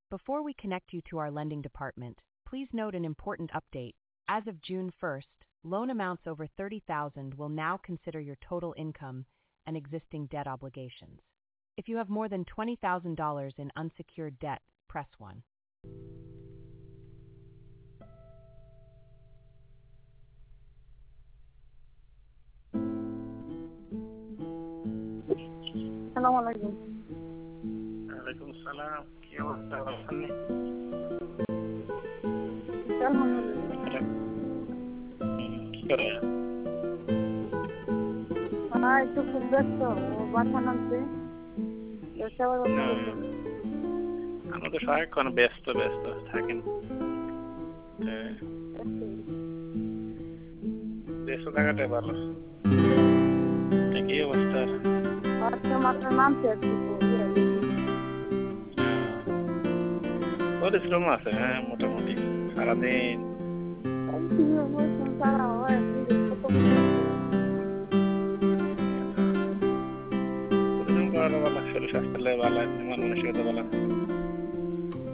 Before we connect you to our lending department, please note an important update. As of June 1st, loan amounts over $30,000 will now consider your total income and existing debt obligations. If you have more than $20,000 in unsecured debt, press 1. আসসালামু আলাইকুম। ওয়ালাইকুম আসসালাম। কি অবস্থা, ভালো আছেন? আলহামদুলিল্লাহ। কি করে? একটু খুব ব্যস্ত, ও বাসা নামছে। আমি তো সারাক্ষণ ব্যস্ত থাকেন। ব্যস্ত থাকাটাই ভালো। কি অবস্থা? মাত্র নামছে পরিশ্রম আছে, হ্যাঁ, মোটামুটি সারাদিন। পরিশ্রম করার ভালো, শরীর স্বাস্থ্য ভালো, মন মানসিকতা ভালো।